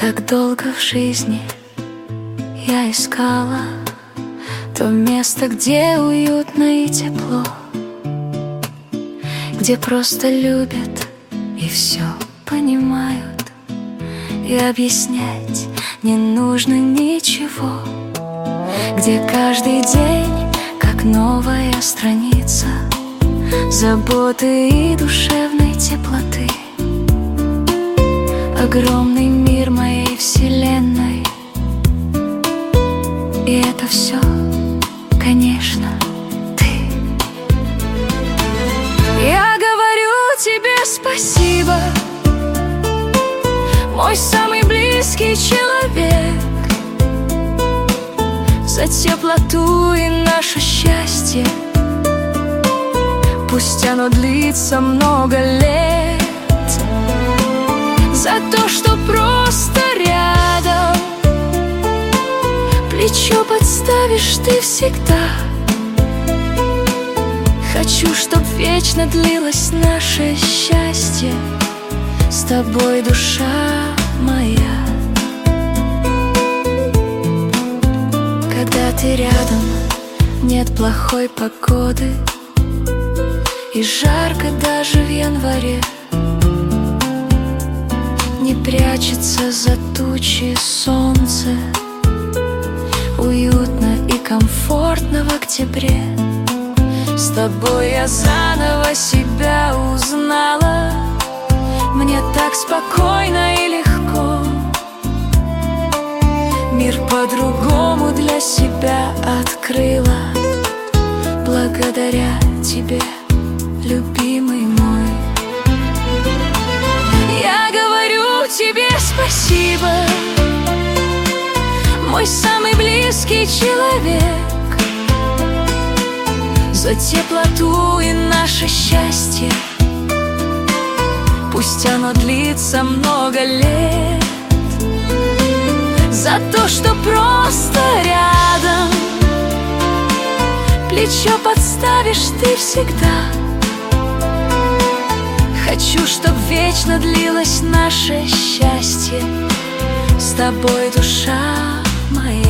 Так долго в жизни я искала то место, где уютно и тепло, где просто любят и все понимают, и объяснять не нужно ничего, где каждый день как новая страница заботы и душевной теплоты. Огромный мир моей вселенной, и это все, конечно, ты. Я говорю тебе спасибо, мой самый близкий человек, за теплоту и наше счастье. Пусть оно длится много лет, за то, что просто рядом плечо подставишь ты всегда. Хочу, чтоб вечно длилось наше счастье с тобой, душа моя. Когда ты рядом, нет плохой погоды, и жарко даже в январе. Не прячется за тучи солнце, уютно и комфортно в октябре. С тобой я заново себя узнала, мне так спокойно и легко. Мир по-другому для себя открыла, благодаря тебе, любимый мой. Я говорю тебе спасибо, мой самый близкий человек, за теплоту и наше счастье. Пусть оно длится много лет, за то, что просто рядом плечо подставишь ты всегда. Хочу, чтоб вечно длилось наше счастье с тобой, душа моя.